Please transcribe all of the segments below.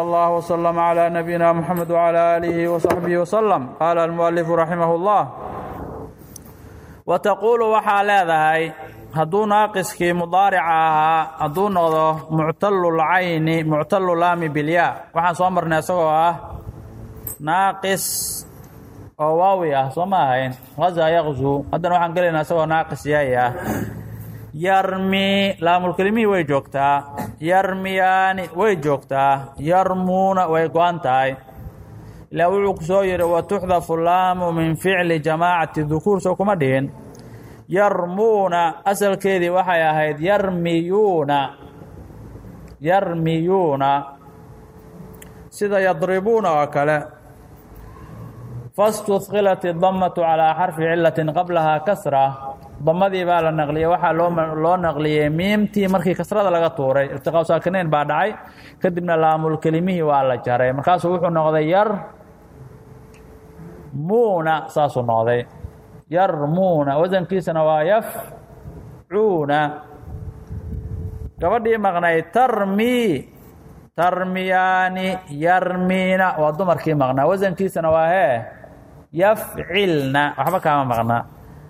الله وسلم على نبينا محمد وعلى آله وصحبه وسلم. قال المؤلف رحمه الله وتقول waxaa leedahay hadduu naaqiskii mudaarica ahaa hadduu noqdo muctalulcayni muctalulaami bilyaa waxaan soo marnay isagoo ah naaqis oo waawi ah soo ma ahayn غزا يغزو haddana waxaan gelaynaa isagoo naaqis yaay ah yarmi laamulkelimihii way joogtaa yarmiyaani way joogtaa yarmuuna way go-an tahay ilaa wuxuu ku soo yidhi watuxdafu laamu min ficli jamaacati dukuur soo kuma dhihin yarmuuna asalkeedii waxay ahayd yarmiyuuna sida yadribuuna oo kale faاstudkilat اdamatu calىa xarfi cilatin qablahaa kasra damadii baa la naqliyey waxaa loo naqliyey miimtii markii kasrada laga tuuray irtiqaa saakinayn baa dhacay kadibna laamulkelimihii waa la jaray markaasuu wuxuu noqday yarmuuna saasuu noqday yarmuuna wasankiisana waa yafcuuna gabadhii maqnayd tarmiyaani yarmiina waa dumarkii maqnaa wasankiisana waa yafcilna waxba kaama maqnaa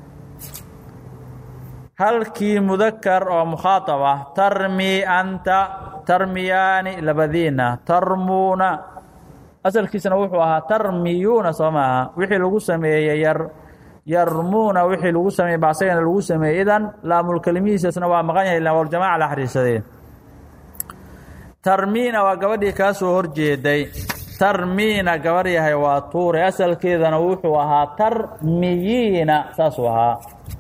halkii mudakar oo mukhaaطab ah tarmi anta tarmiyaani labadiina tarmuuna asalkiisana wuxuu ahaa tarmiyuuna soo maaha wixii lagu sameeyey yarmuuna wixii lagu sameeyey ba asagana lagu sameeyey idan laamulkelimihiisasna waa maqan yahay ila waljamaca la xariirsadee tarmiina waa gabadhii kaa soo horjeeday tarmiina gabar yahay waa tuure asalkeedana wuxuu ahaa tarmiyiina saasuu ahaa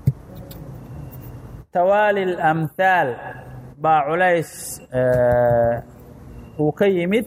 tawaali اlamhaal baa culays uu ka yimid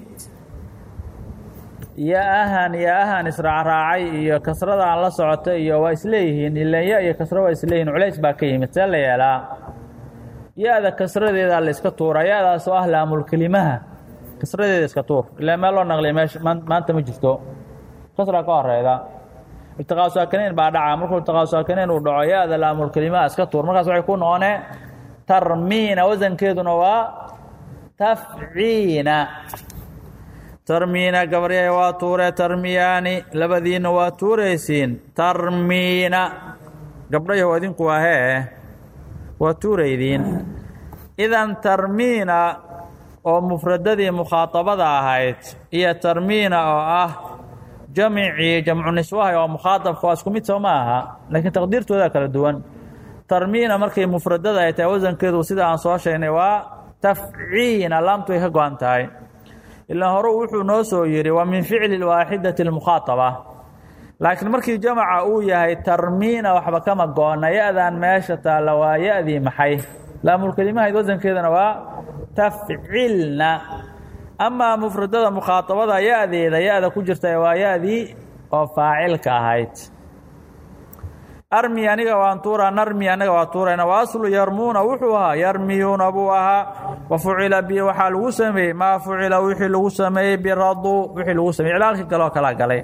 ya-ahan israacraacay iyo kasrada aan la socotay iyo waa isleeyihiin ilanya iyo kasro waa isleeyihin culays baa ka yimid see la yeelaa ya-da kasradeedaa la iska tuura ya-daas oo ah laamulkelimaha kasradeeda iska tuur ilaa meel loo naqliya meesha maanta ma jirto kasra ka horeyda iltiqaa saakinayn baa dhaca markuu iltiqaa saakinayn uu dhaco ya-da laamulkelimaha iska tuur markaas waxay ku noqonee tarmiina wasankeeduna waa tafciina tarmiina gabaryahay waa tuure tarmiyaani labadiina waa tuuraysiin tarmiina gabdhayahu adinku ahee waa tuuraydiin idan tarmiina oo mufradadii mukhaaطabada ahayd iyo tarmiina oo ah jamicii jamcu niswaha oo mukhaaطabka waa isku mid soo ma aha laakiin taqdiirtooda kala duwan tarmiina markay mufradada ay tahay wasankeedu sida aan soo sheegnay waa tafciina laamtu ay ka go-an tahay ilaa hore wuxuu noo soo yidhi waa min ficli waaxidati اlmukhaaطaba laakiin markii jamaca uu yahay tarmiina waxba kama go-na ya-dan meesha taalla waa ya-dii maxay laamulkelimahayd wasankeedana waa tafcilna amaa mufradada mukhaaطabada ya-deeda ya-da ku jirta waa ya-dii oo faacilka ahayd armi aniga waan tuuraa narmi anaga waa tuurayna wa aslu yarmuuna wuxuu ahaa yarmiyuuna buu ahaa wa fucila bi waxaa lagu sameeyey maa fucila wixii lagu sameeyey biradu wixii lagu sameeyey cilaalkii kaloo kala galay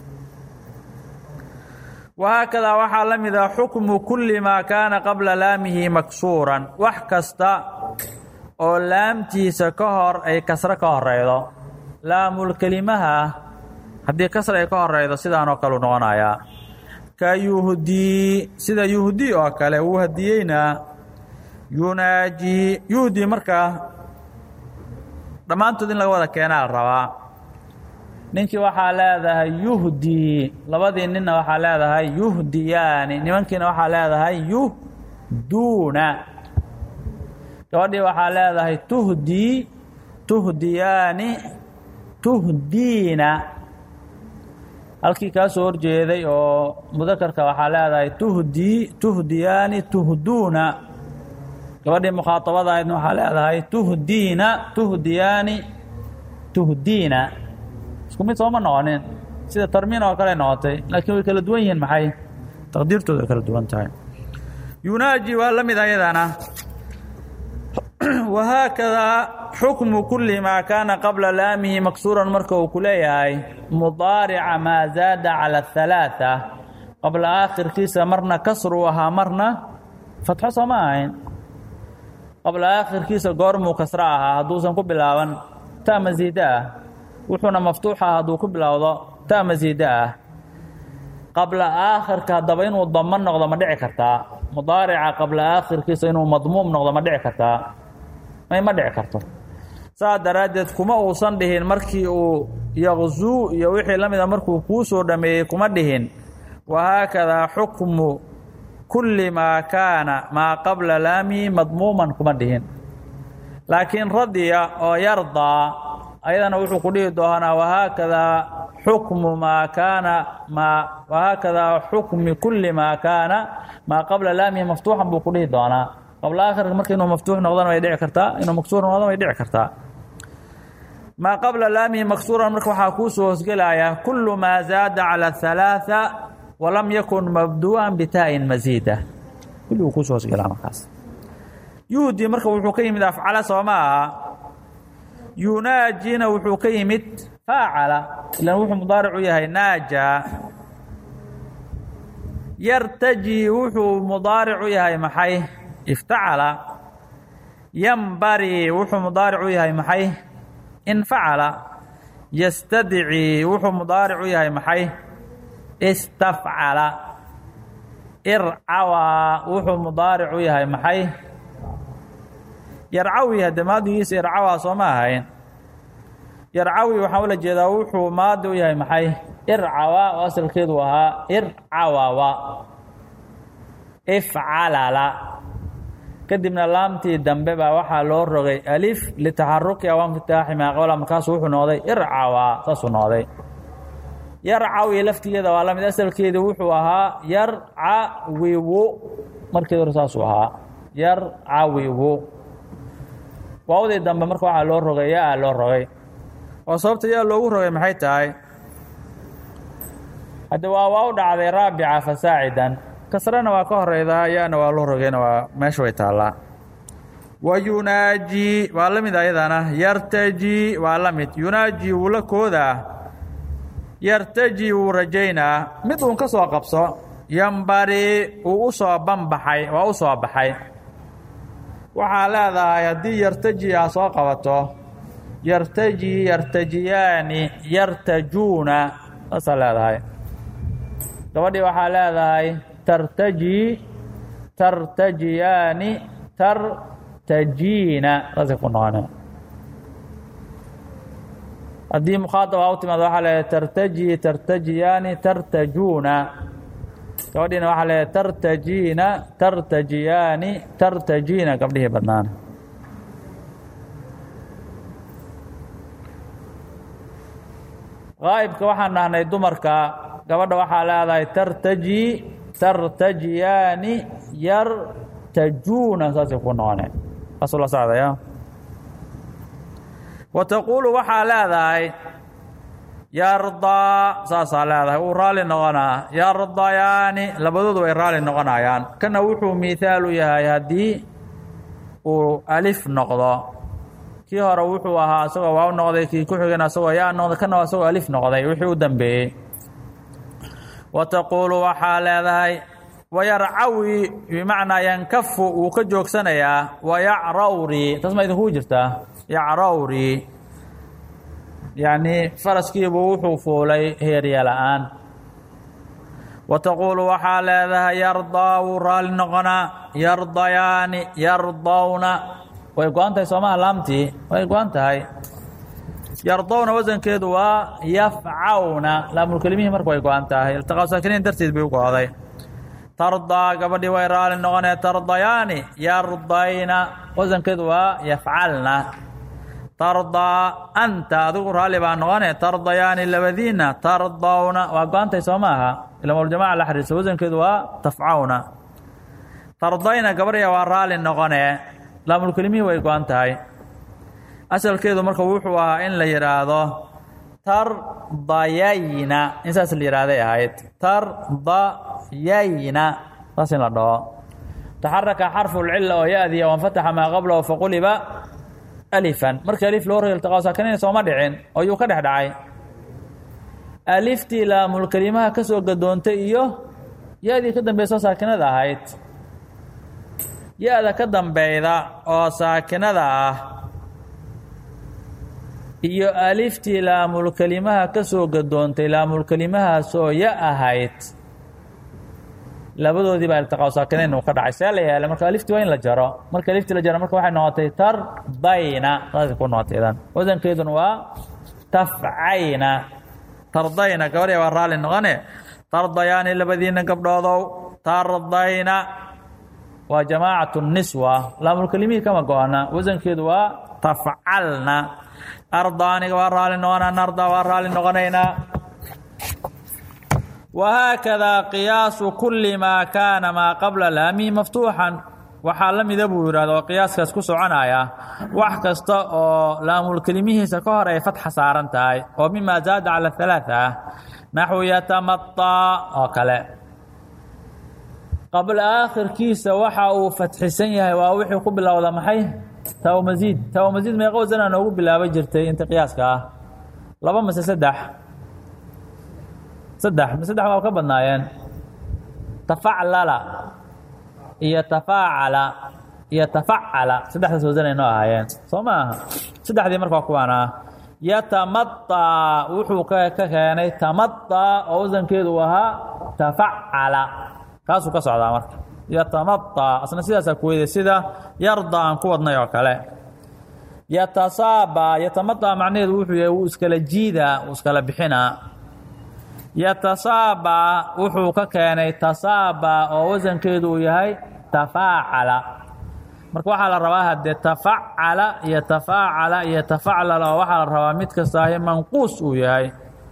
wahaakadaa waxaa la mid ah xukmu kulli maa kaana qabla laamihi maksuuran wax kasta oo laamtiisa ka hor ay kasro ka horeydo laamulkelimaha haddii kasra ay ka horeydo sidaanoo kaleu noqonayaa ka yuhdii sida yuhdii oo kale wuu hadiyeynaa yunaaji yuhdii markaa dhammaantood in laga wada keenaa la rabaa ninkii waxaa leedahay yuhdii labadii ninna waxaa leedahay yuhdiyaani nimankiina waxaa leedahay yuhduuna gabadhii waxaa leedahay tuhdii tuhdiyaani tuhdiina halkii kaa soo horjeeday oo mudakarka waxaa leedahay tuhdiyaani tuhduuna gabadhii mukhaaطabada ahaydna waxaa leedahay tuhdiina tuhdiyaani tuhdiina isku mid sooma noqonin sida tarmiina oo kale noqotay laakiin way kala duwan yihiin maxay taqdiirtooda way kala duwan tahay yunaaji waa la mid ayadana wahaakadaa xukmu kulli maa kaana qabla laamihi maksuuran marka uu ku leeyahay mudaarica maa zaada cala ahalaaثa qabla aakhirkiisa marna kasruu ahaa marna fatxo sooma ahayn qabla aakhirkiisa goormuu kasro ahaa hadduusan ku bilaaban ta masiida ah wuxuuna maftuuxa hadduu ku bilowdo ta masiida ah qabla aakhirka haddaba inuu damo noqdo ma dhici kartaa mudaarica qabla aakhirkiisa inuu madmuum noqdo ma dhici kartaa ma dhici karto saa daraaddeed kuma uusan dhihin markii uu yaqzuu iyo wixii la mida markuu kuu soo dhameeyey kuma dhihin wahaakadaa xukmu kulli maa kaana maa qabla laami madmuuman kuma dhihin laakiin radiya oo yardaa ayadana wuxuu ku dhihi doonaa wahaakadaa xukmu maa kaana wahaakadaa xukmi kulli maa kaana maa qabla laamihi maftuuxan buu ku dhihi doonaa qabla aakhirka marka inuu maftuux noqdana way dhici kartaa inuu maksuur noqdana way dhici kartaa maa qabla laamihi maksuuran marka waxaa kuu soo hoosgelaya kullu maa zaada cala halaaثa walam yakun mabduu'an bitaa'in masiida kulli wuu kuusoo hoosgelaa markaas yuudi marka wuxuu ka yimid afcala soo ma aha yunaajina wuxuu ka yimid faacala ilan wuxuu mudaaric u yahay naaja yartaji wuxuu mudaaric u yahay maxay iftacala yambari wuxuu mudaaric u yahay maxay infacala yastadci wuxuu mudaaric u yahay maxay istafcala ircawa wuxuu mudaaric u yahay maxay yarcawi hadde maadigiisa ircawa soo ma ahayn yarcawi waxaan ula jeedaa wuxuu maadi u yahay maxay ircawa oo asalkeedu ahaa ircawawa ifcalala kadibna laamtii dambe baa waxaa loo rogay alif litaxaruki aw infitaaxi maa qabla markaasu wuxuu noqday ircawa saasuu noqday yarcawi laftigeeda waa la mid asalkeedu wuxuu ahaa yarcawiwu markeedu hore saasuu ahaa yarcawiwu waawdii dambe marka waxaa loo rogay yaa loo rogay oo sababta yaa loogu rogay maxay tahay hadde waa u dhacday raabica fasaacidan kasrana waa ka horeydaa yaana waa loo rogayna waa meesha way taallaa wayunaaji waa la mid ayadana yartaji waa la mid yunaaji wuu la koodaa yartaji wuu rajaynaa mid uun ka soo qabso yambari uu u soo banbaxay waa u soo baxay waxaa leedahay haddii yartaji aa soo qabato yartaji yartajiyaani yartajuuna saasaa leedahay gabadhii waxaa leedahay tartaji tartajiyaani tartajiina saasay ku noqoneen haddii mukhaadab aa u timaado waxaa leedahay tartaji tartajiyaani tartajuuna gabadhiina waxaa leedahay tartajiina tartajiyaani tartajiina gabdhihii badnaana qaa'ibka waxaan dhahnay dumarka gabadha waxaa leedahay tartaji tartajiyaani yartajuuna saasay ku noqoneen saasuu la socdaya wa taquulu waxaa leedahay yardaa saasaa leedahay wuu raalli noqonaa yardayaani labadoodu way raalli noqonayaan kana wuxuu mihaal u yahay haddii uu alif noqdo kii hore wuxuu ahaa isagoo waaw noqday kii ku xigana asagoo yaa noqday kana asagoo alif noqday wixii u dambeeyey wa taquulu waxaa leedahay wayarcawi bimacnaa yankafu wuu ka joogsanayaa wayacrawri taas ma idinkugu jirtaa yacrawri yacni faraskiibuu wuxuu fuulay heerya la'aan wa taquulu waxaa leedahay yardaa wuu raalli noqonaa yardayaani yardawna way go-an tahay soomaha laamtii way go-an tahay yardawna wasankeedu waa yafcawna laamulkelimihii marka way go-an tahay iltiqaa saakiniin darteed bay u go-day tardaa gabadhii way raalli noqonee tardayaani yardayna wasankeedu waa yafcalna tardaa anta adigu raalli baa noqone tardayaani labadiina tardawna waa go-an tahay soo maaha ilamawljamaca la xariirsa wasankeedu waa tafcawna tardayna gabadhiya waa raalli noqone laamulkelimihii way go-an tahay asalkeedu marka wuxuu ahaa in la yidhaahdo tardayayna in saas la yidhaahday ahayd tardayayna saas in la dhaho taxaraka xarfu lcila oo ya-diya wanfataxa maa qablahu faquliba alifan markii alif loo rogo iltiqaa saakiniin sooma dhicin oo yuu ka dhex dhacay aliftii laamulkelimaha ka soo gadoontay iyo ya-dii ka dambaysa saakinada ahayd ya-da ka dambeyda oo saakinada ah iyo aliftii laamul kelimaha ka soo gadoontay laamul kelimahaasoo ya ahayd labadoodii baa iltiqaa saakinayn uu ka dhacay see la yeelay marka aliftii waa in la jaro marka aliftii la jaro marka waxay noqotay tardayna saasay ku noqotay idan wasankeeduna waa tafcayna tardayna gabarya waa raali noqone tardayaani labadiina gabdhoodow tardayna waa jamaacatu niswa laamul kelimihii kama go-ana wasankeedu waa tafcalna ardaaniga waa raali noqonaa narda waa raali noqonaynaa wahaakadaa qiyaasu kulli maa kaana maa qabla laami maftuuxan waxaa la mida buu yidhahda oo qiyaaskaas ku soconaya wax kasta oo laamul kelimihiisa ka hor ay fatxa saaran tahay oo mimaa zaada cala halaaa ah naxwu yatamataa oo kale qabla aakhirkiisa waxa uu fatxisan yahay waa wixii ku bilowda maxay tawmasiid tawmasiid meeqa wasanaa noogu bilaabay jirtay inta qiyaaska ah laba mase saddex waa ka badnaayeen tafaclala iyo tafaacala iyo tafacala saddexdaas wasanay noo ahaayeen soo ma aha saddexdii markaa kuwaana yatamataa wuxuu ka keenay tamataa oo wasankeedu ahaa tafacala kaasuu ka socdaa marka yatamataa asna sidaasaa ku weyday sida yarda aan ku wadnay oo kale yatasaaba yatamataa macnaheedu wuxuu yahay wuu iskala jiidaa wuu iskala bixinaa yatasaaba wuxuu ka keenay tasaaba oo wasankeedu uu yahay tafaacala marka waxaa la rabaa haddee tafacala iyo tafaacala iyo tafaclala oo waxaa la rabaa mid kastaahi manquus uu yahay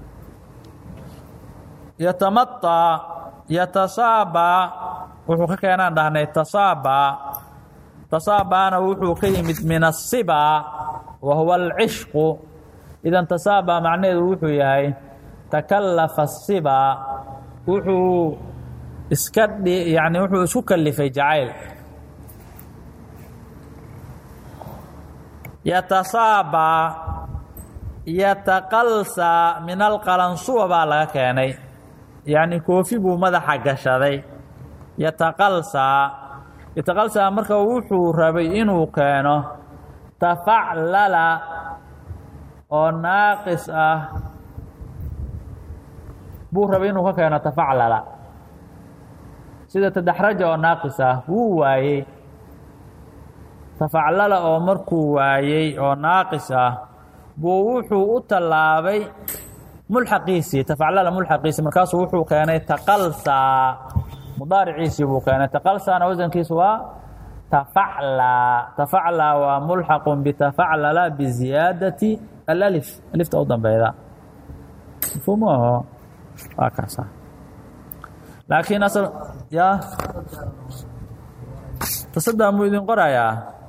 yatamataa yatasaaba wuxuu ka keenaan dhahnay tasaaba tasaabaana wuxuu ka yimid min asiba wa huwa alcishqu idan tasaaba macnaheedu wuxuu yahay takallafa asiba wuxuu wuxuu isku kalifay jacayl yatasaaba yataqalsa min alqalansuwa baa laga keenay yacni koofi buu madaxa gashaday yataqalsa marka wuxuu rabay inuu keeno tafaclala oo naaqis ah buu rabay inuu ka keeno tafaclala sida tadaxraja oo naaqis ah wuu waayey tafaclala oo markuu waayey oo naaqis ah buu wuxuu u tallaabay mulxaqiisii tafaclala mulxaqiisii markaasuu wuxuu keenay taqalsa mudaariciisii buu keenay taqalsana wasankiisu waa tafacla waa mulxaqun bitafaclala biziyaadati alalif alifta u dambeyda mafhuumu aho waa kaasa laakiin asal ya tasadaa muu idin qorayaa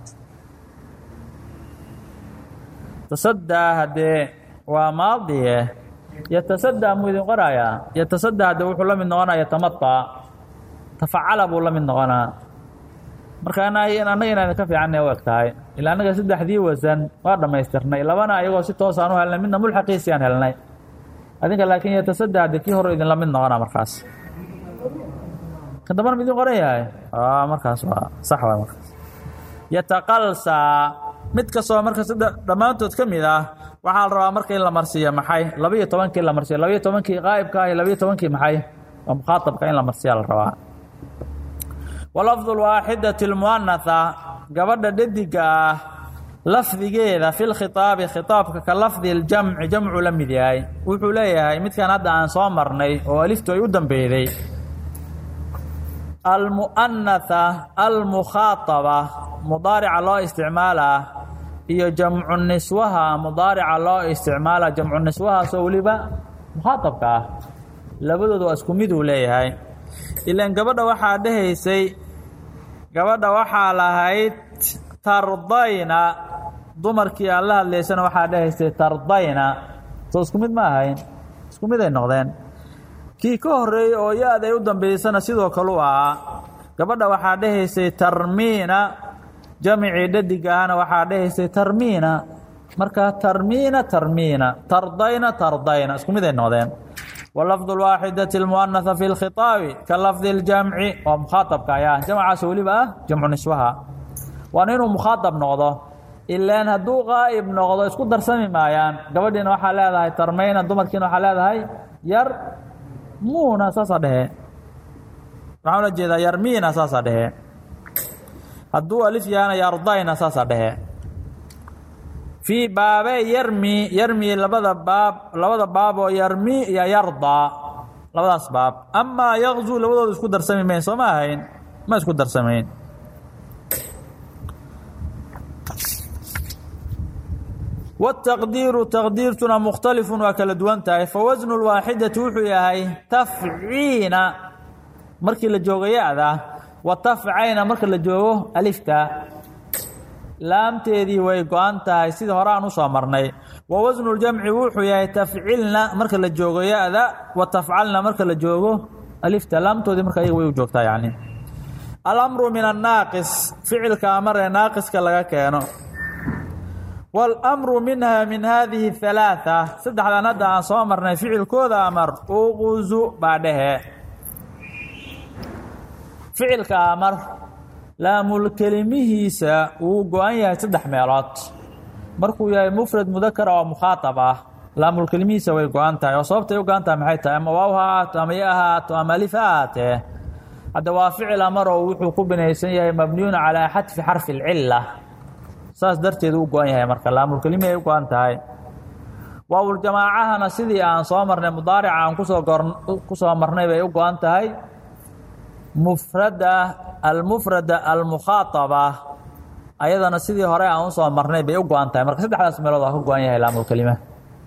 tasadaa haddee waa maadiye yatasadaa muu idin qorayaa yatasadaa haddee wuxuu la mid noqonaa yatamataa tafacala buu la mid noqonaa marka annaga inaan idinka fiicanna u eg tahay ilaa annaga saddexdii wasan waa dhammaystirnay labana ayagoo si toosaan u helnay midna mulxaqiisii aan helnay adinka laakiin yatasadaa haddee kii hore idinla mid noqonaa markaas kan dambana midin qoran yahay markaas waa sax waay markaas yataqalsa mid kastoo marka dhammaantood ka mid ah waxaa la rabaa marka in la marsiiyo maxay 12 la marsiyo 12 qaa'ibka ah 12 maxay waa mukhaatabka in la marsiyo la rabaa walafdu alwaaxidati almuannatha gabadha dhediga ah lafdigeeda fi lkhitaabi khitaabka ka lafdi aljamci jamcu la mid yahay wuxuu leeyahay midkan hadda aan soo marnay oo aliftu ay u dambeyday almu'annatha almukhaataba mudaarica loo isticmaalaa iyo jamcu niswaha mudaarica loo isticmaalaa jamcu niswahaasoo weliba mukhaatabka ah labadooda waa isku mid uu leeyahay ilaan gabadha waxaa lahayd tardayna dumarkii aan la hadlaysana waxaa dhahaysay tardayna soo isku mid ma ahayn isku mid ay noqdeen kii ka horeeyey oo ya-da ay u dambeysana sidoo kale u ahaa gabadha waxaa dhahaysay tarmiina jamicii dhadig ahana waxaa dhahaysay tarmiina marka tarmiina tardayna isku mid ay noqdeen walafdu alwaaxidati almu'annatha fi lkhitaabi ka lafdi اljamci waa mukhaatabka ayaa jamcaas weliba ah jamcu niswaha waana inuu mukhaatab noqdo ilaan hadduu qaa'ib noqdo isku darsami maayaan gabadhiina waxaa leedahay tarmayna dumarkiina waxaa leedahay yarmuuna saasaa dhehe waxaan ula jeedaa yarmiina saasaa dhehe hadduu alif yahana yardayna saasaa dhehe fii baabee yarmi labada baab oo yarmi iyo yardaa labadaas baab amaa yaqzuu labadooda isku darsami mayn soo ma ahayn ma isku darsamayn والتقدير تقديرتنا مختلف وكلا دوانتاي فوزن الواحدة وحو ياهي تفعين مركي لجوغ يادا وتفعين مركي لجوغ ألفتا لام تيدي ويقوانتاي سيد هران وصامرني ووزن الجمع وحو ياهي تفعلنا مركي لجوغ يادا وتفعلنا مركي لجوغ ألفتا لام تودي مركي ويجوغتا يعني الأمر من الناقص فعل كامر ناقص كلا كانو والأمر منها من هذه الثلاثة صدح على ندى عن صامرنا فعل كوذا أمر أغزو بعدها فعل كأمر لام الكلمه وقوانيا صدح ميلات مركو يا مفرد مذكر أو مخاطبة لام الكلمه ويقوانتا وصوبت يقوانتا محيطة أما واوهات أما يأهات أما لفات هذا فعل أمر وحكو بنيسان مبنيون على حذف حرف العلة saas darteed uu go'an yahay marka laamul kalima ay u go'an tahay waawul jamaacahana sidii aan soo marnay mudaaric aan ku soo marnay bay u go'an tahay mufrada al mukhataba ayadana sidii hore aan soo marnay bay u go'an tahay marka saddexdaas meelood ah ku go'an yahay laamul kalima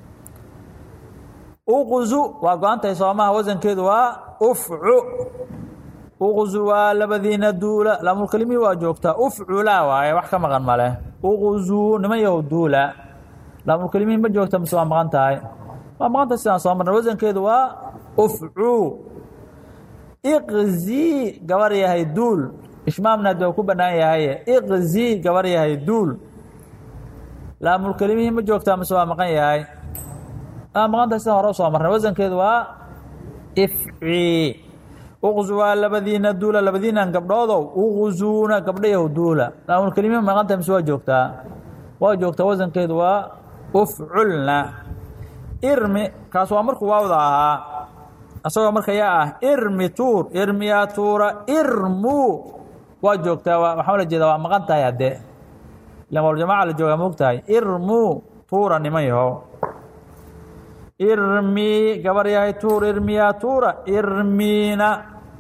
uqzu waa go'an tahay soomaha wasankeedu waa ufcu uqzuwa labadiina duula laamul kalimi waa joogtaa ufcula waaye wax ka maqan male uqzu niman yahow duula laamul kalimi ma joogta mise waa maqan tahay waa maqan tahay sidaan soo marnay wasankeedu waa ufcu iqzi gabar yahay duul ishmaamna doo ku bannaan yahay iqzi gabar yahay duul laamul kalimi ma joogtaa mise waa maqan yahay waa maqan tahay sidaan hore soo marnay wasankeedu waa ifci uqzuwa labadiina duula labadiinan gabdhoodow uqzuuna gabdhayahu duula laamul kalima maqanta mise waa joogtaa wasankeedu waa ufculna irmi kaas waa markuu waawda ahaa asagoo marka yaa ah irmi tuur irmiyaa tuura irmu waa joogtaa waxaa la jeedaa waa maqan tahay haddee ilan waljamaaca la joogaa moogtahay irmu tuura niman yahow irmi gabar yahay tuur irmiyaa tuura irmiina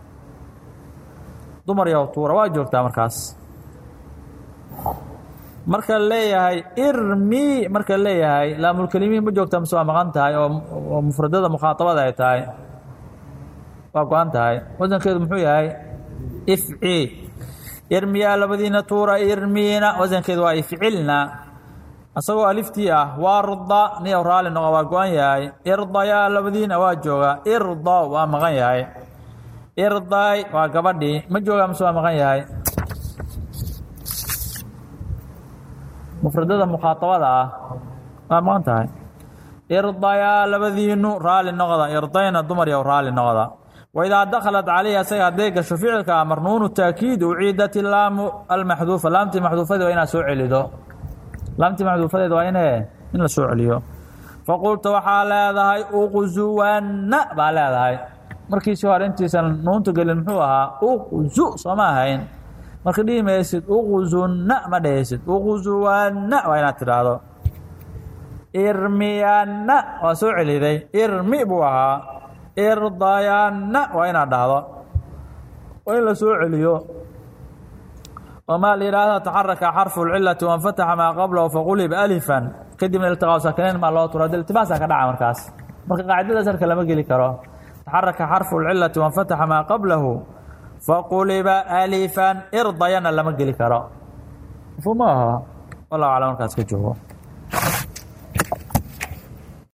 dumar yahow tuura waa joogtaa markaas marka leeyahay irmi marka leeyahay laamul kalimi ma joogtaa mise waa maqan tahay oo mufradada mukhaatabada ay tahay waa go-an tahay wasankeedu muxuu yahay ifci irmiyaa labadiina tuura irmiina wasankeedu waa ifcilna asagoo aliftii ah warda niyow raali noqo waa go-an yahay irdayaa labadiina waa joogaa irda waa maqan yahay irday waa gabadhii ma joogaa mise waa maqan yahay mufradada mukhaatabada ah waa maqan tahay irdayaa labadiinu raali noqda irdayna dumar yow raali noqda waidaa dakhalat calayhi asaga hadday gasho ficilka amar nuunu taakiid uciidat ilaamu almaxduufa laamtii maxduufadii waa inaad soo celido laamtii maxduufadeed waa in la soo celiyo faqulta waxaa leedahay uqzuwanna baa leedahay markiisi hore intiisan nuunta gelin muxuu ahaa uqzu sooma ahayn marka dhihi maysid uqzunna ma dhehaysid uqzuwanna waa inaad tidhaahdo irmiyanna waa soo celiday irmi buu ahaa irdayanna waa inaad dhahdo waa in la soo celiyo وما لإرادة تحرك حرف العلة وانفتح ما قبله فقلب ألفا كدي من التقاء ساكنين ما الله تراد التباسا كدعا مركاس مركا قاعدة سرك لما قلي كرو تحرك حرف العلة وانفتح ما قبله فقلب ألفا ارضينا لما قلي كرو فما والله على مركاس كجوه